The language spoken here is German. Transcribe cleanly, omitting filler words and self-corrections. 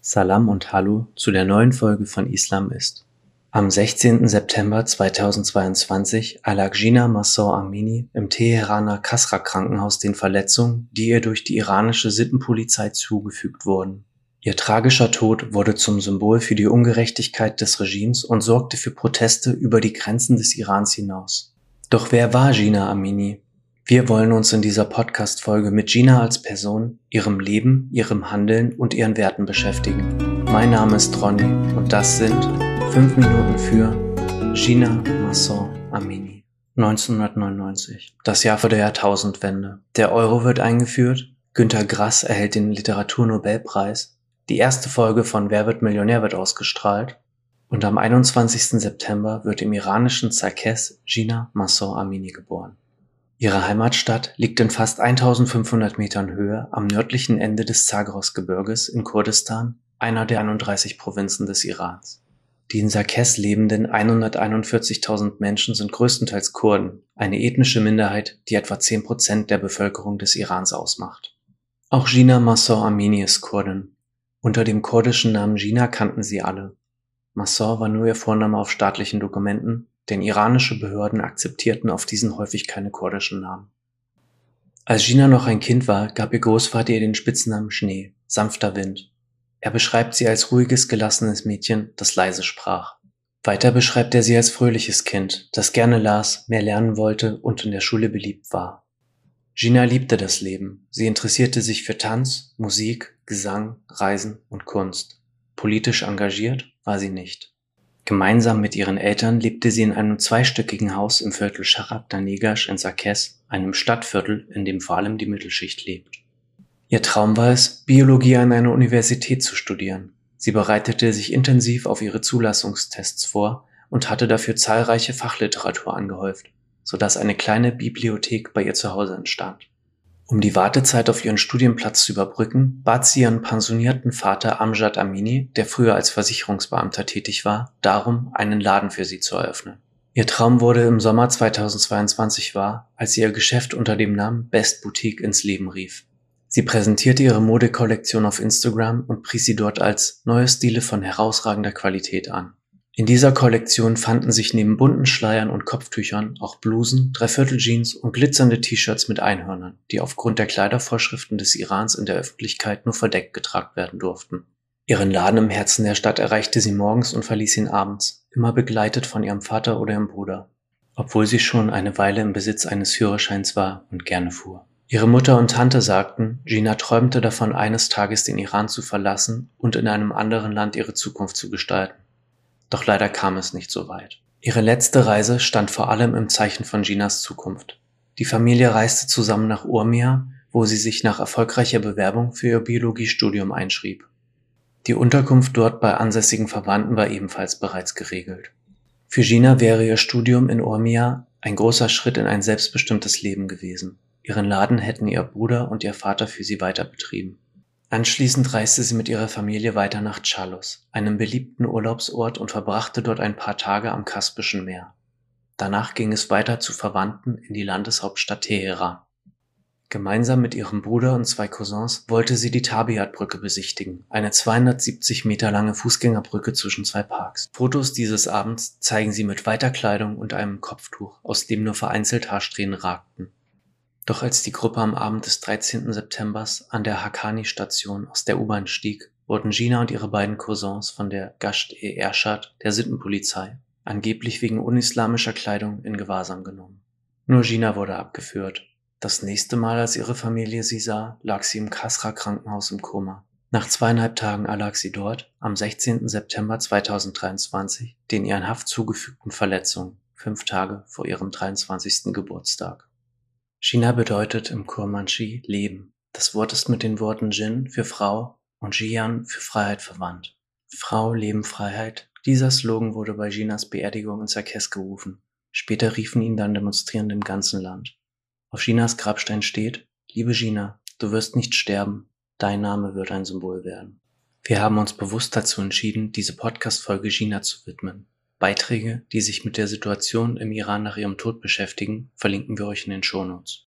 Salam und Hallo zu der neuen Folge von Islam ist. Am 16. September 2022 erlag Jina Mahsa Amini im Teheraner Kasra-Krankenhaus den Verletzungen, die ihr durch die iranische Sittenpolizei zugefügt wurden. Ihr tragischer Tod wurde zum Symbol für die Ungerechtigkeit des Regimes und sorgte für Proteste über die Grenzen des Irans hinaus. Doch wer war Jina Amini? Wir wollen uns in dieser Podcast-Folge mit Jina als Person, ihrem Leben, ihrem Handeln und ihren Werten beschäftigen. Mein Name ist Ronny und das sind 5 Minuten für Jina Mahsa Amini. 1999, das Jahr vor der Jahrtausendwende. Der Euro wird eingeführt, Günter Grass erhält den Literaturnobelpreis, die erste Folge von Wer wird Millionär wird ausgestrahlt und am 21. September wird im iranischen Sarkes Jina Mahsa Amini geboren. Ihre Heimatstadt liegt in fast 1500 Metern Höhe am nördlichen Ende des Zagros-Gebirges in Kurdistan, einer der 31 Provinzen des Irans. Die in Sarkes lebenden 141.000 Menschen sind größtenteils Kurden, eine ethnische Minderheit, die etwa 10% der Bevölkerung des Irans ausmacht. Auch Jina Mahsa Amini ist Kurdin. Unter dem kurdischen Namen Jina kannten sie alle. Mahsa war nur ihr Vorname auf staatlichen Dokumenten, denn iranische Behörden akzeptierten auf diesen häufig keine kurdischen Namen. Als Jina noch ein Kind war, gab ihr Großvater ihr den Spitznamen Schnee, sanfter Wind. Er beschreibt sie als ruhiges, gelassenes Mädchen, das leise sprach. Weiter beschreibt er sie als fröhliches Kind, das gerne las, mehr lernen wollte und in der Schule beliebt war. Jina liebte das Leben. Sie interessierte sich für Tanz, Musik, Gesang, Reisen und Kunst. Politisch engagiert war sie nicht. Gemeinsam mit ihren Eltern lebte sie in einem zweistöckigen Haus im Viertel Sharab-Danegash in Sarkes, einem Stadtviertel, in dem vor allem die Mittelschicht lebt. Ihr Traum war es, Biologie an einer Universität zu studieren. Sie bereitete sich intensiv auf ihre Zulassungstests vor und hatte dafür zahlreiche Fachliteratur angehäuft, sodass eine kleine Bibliothek bei ihr zu Hause entstand. Um die Wartezeit auf ihren Studienplatz zu überbrücken, bat sie ihren pensionierten Vater Amjad Amini, der früher als Versicherungsbeamter tätig war, darum, einen Laden für sie zu eröffnen. Ihr Traum wurde im Sommer 2022 wahr, als sie ihr Geschäft unter dem Namen Best Boutique ins Leben rief. Sie präsentierte ihre Modekollektion auf Instagram und pries sie dort als neue Stile von herausragender Qualität an. In dieser Kollektion fanden sich neben bunten Schleiern und Kopftüchern auch Blusen, Dreiviertel-Jeans und glitzernde T-Shirts mit Einhörnern, die aufgrund der Kleidervorschriften des Irans in der Öffentlichkeit nur verdeckt getragen werden durften. Ihren Laden im Herzen der Stadt erreichte sie morgens und verließ ihn abends, immer begleitet von ihrem Vater oder ihrem Bruder, obwohl sie schon eine Weile im Besitz eines Führerscheins war und gerne fuhr. Ihre Mutter und Tante sagten, Jina träumte davon, eines Tages den Iran zu verlassen und in einem anderen Land ihre Zukunft zu gestalten. Doch leider kam es nicht so weit. Ihre letzte Reise stand vor allem im Zeichen von Jinas Zukunft. Die Familie reiste zusammen nach Urmia, wo sie sich nach erfolgreicher Bewerbung für ihr Biologiestudium einschrieb. Die Unterkunft dort bei ansässigen Verwandten war ebenfalls bereits geregelt. Für Jina wäre ihr Studium in Urmia ein großer Schritt in ein selbstbestimmtes Leben gewesen. Ihren Laden hätten ihr Bruder und ihr Vater für sie weiter betrieben. Anschließend reiste sie mit ihrer Familie weiter nach Chalos, einem beliebten Urlaubsort, und verbrachte dort ein paar Tage am Kaspischen Meer. Danach ging es weiter zu Verwandten in die Landeshauptstadt Teheran. Gemeinsam mit ihrem Bruder und 2 Cousins wollte sie die Tabiat-Brücke besichtigen, eine 270 Meter lange Fußgängerbrücke zwischen 2 Parks. Fotos dieses Abends zeigen sie mit weiter Kleidung und einem Kopftuch, aus dem nur vereinzelt Haarsträhnen ragten. Doch als die Gruppe am Abend des 13. September an der Haqqani-Station aus der U-Bahn stieg, wurden Jina und ihre beiden Cousins von der Gasht-e-Ershad, der Sittenpolizei, angeblich wegen unislamischer Kleidung in Gewahrsam genommen. Nur Jina wurde abgeführt. Das nächste Mal, als ihre Familie sie sah, lag sie im Kasra-Krankenhaus im Koma. Nach 2,5 Tagen erlag sie dort, am 16. September 2023, den ihr in Haft zugefügten Verletzungen, 5 Tage vor ihrem 23. Geburtstag. Jina bedeutet im Kurmandschi Leben. Das Wort ist mit den Worten Jin für Frau und Jiyan für Freiheit verwandt. Frau, Leben, Freiheit. Dieser Slogan wurde bei Jinas Beerdigung in Sarkes gerufen. Später riefen ihn dann Demonstrierende im ganzen Land. Auf Jinas Grabstein steht: Liebe Jina, du wirst nicht sterben. Dein Name wird ein Symbol werden. Wir haben uns bewusst dazu entschieden, diese Podcast-Folge Jina zu widmen. Beiträge, die sich mit der Situation im Iran nach ihrem Tod beschäftigen, verlinken wir euch in den Shownotes.